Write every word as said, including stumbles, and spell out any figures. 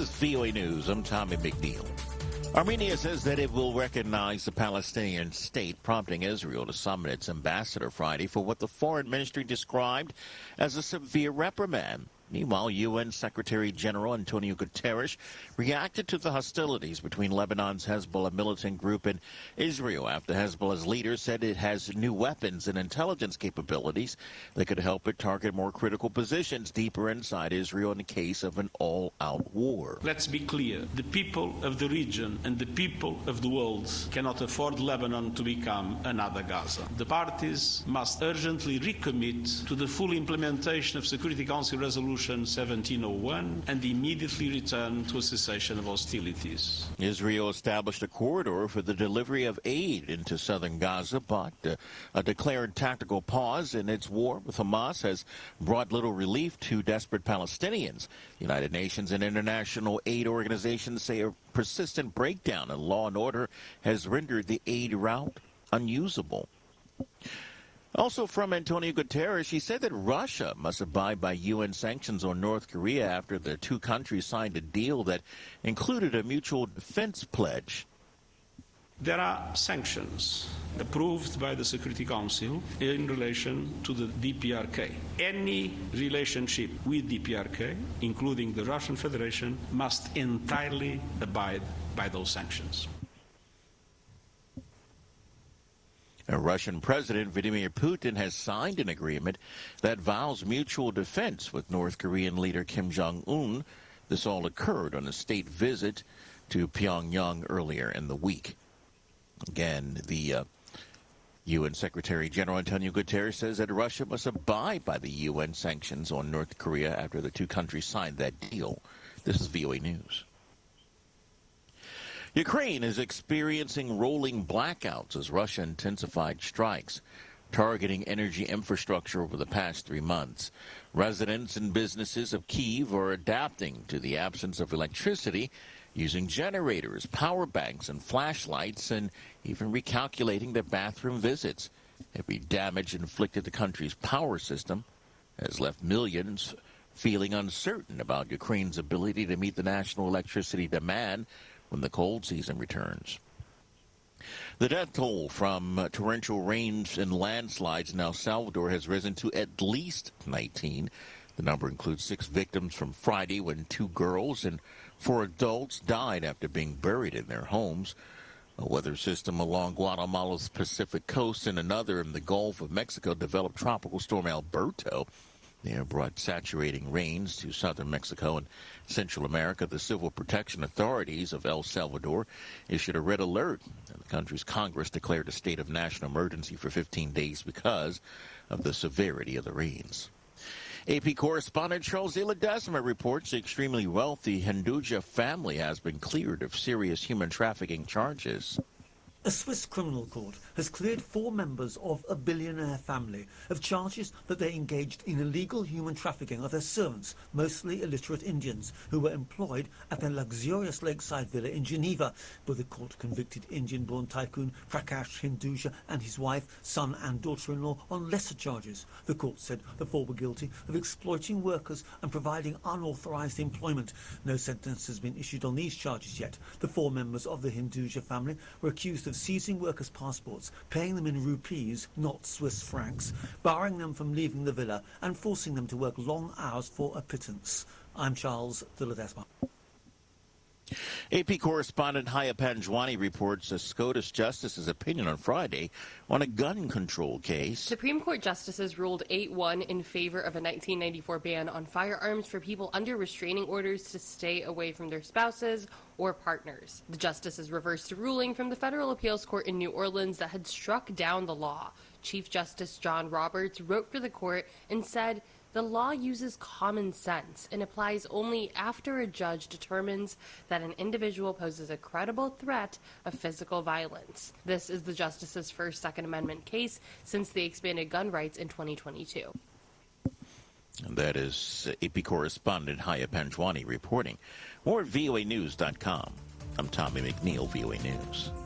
is V O A News. I'm Tommy McNeil. Armenia says that it will recognize the Palestinian state, prompting Israel to summon its ambassador Friday for what the foreign ministry described as a severe reprimand. Meanwhile, U N Secretary General Antonio Guterres reacted to the hostilities between Lebanon's Hezbollah militant group and Israel after Hezbollah's leader said it has new weapons and intelligence capabilities that could help it target more critical positions deeper inside Israel in the case of an all-out war. Let's be clear. The people of the region and the people of the world cannot afford Lebanon to become another Gaza. The parties must urgently recommit to the full implementation of Security Council Resolution seventeen oh one and immediately return to a cessation of hostilities. Israel established a corridor for the delivery of aid into southern Gaza, but uh, a declared tactical pause in its war with Hamas has brought little relief to desperate Palestinians. The United Nations and international aid organizations say a persistent breakdown in law and order has rendered the aid route unusable. Also from Antonio Guterres, he said that Russia must abide by U N sanctions on North Korea after the two countries signed a deal that included a mutual defense pledge. There are sanctions approved by the Security Council in relation to the D P R K. Any relationship with D P R K, including the Russian Federation, must entirely abide by those sanctions. A Russian President Vladimir Putin has signed an agreement that vows mutual defense with North Korean leader Kim Jong-un. This all occurred on a state visit to Pyongyang earlier in the week. Again, the uh, U N Secretary General Antonio Guterres says that Russia must abide by the U N sanctions on North Korea after the two countries signed that deal. This is V O A News. Ukraine is experiencing rolling blackouts as Russia intensified strikes targeting energy infrastructure over the past three months. Residents and businesses of Kyiv are adapting to the absence of electricity, using generators, power banks, and flashlights, and even recalculating their bathroom visits. Heavy damage inflicted the country's power system has left millions feeling uncertain about Ukraine's ability to meet the national electricity demand when the cold season returns. The death toll from uh, torrential rains and landslides in El Salvador has risen to at least nineteen. The number includes six victims from Friday when two girls and four adults died after being buried in their homes. A weather system along Guatemala's Pacific coast and another in the Gulf of Mexico developed Tropical Storm Alberto. They brought saturating rains to southern Mexico and Central America. The civil protection authorities of El Salvador issued a red alert. The country's Congress declared a state of national emergency for fifteen days because of the severity of the rains. A P correspondent Charles de Ledesma reports the extremely wealthy Hinduja family has been cleared of serious human trafficking charges. A Swiss criminal court has cleared four members of a billionaire family of charges that they engaged in illegal human trafficking of their servants, mostly illiterate Indians, who were employed at their luxurious lakeside villa in Geneva. But the court convicted Indian-born tycoon Prakash Hinduja and his wife, son and daughter-in-law on lesser charges. The court said the four were guilty of exploiting workers and providing unauthorized employment. No sentence has been issued on these charges yet. The four members of the Hinduja family were accused of seizing workers' passports, paying them in rupees, not Swiss francs, barring them from leaving the villa and forcing them to work long hours for a pittance. I'm Charles de Ledesma. A P correspondent Haya Panjwani reports a SCOTUS justice's opinion on Friday on a gun control case. Supreme Court justices ruled eight one in favor of a nineteen ninety-four ban on firearms for people under restraining orders to stay away from their spouses or partners. The justices reversed a ruling from the Federal Appeals Court in New Orleans that had struck down the law. Chief Justice John Roberts wrote for the court and said, "The law uses common sense and applies only after a judge determines that an individual poses a credible threat of physical violence." This is the justice's first Second Amendment case since they expanded gun rights in twenty twenty-two. And that is A P correspondent Haya Panjwani reporting. More at V O A news dot com. I'm Tommy McNeil, V O A News.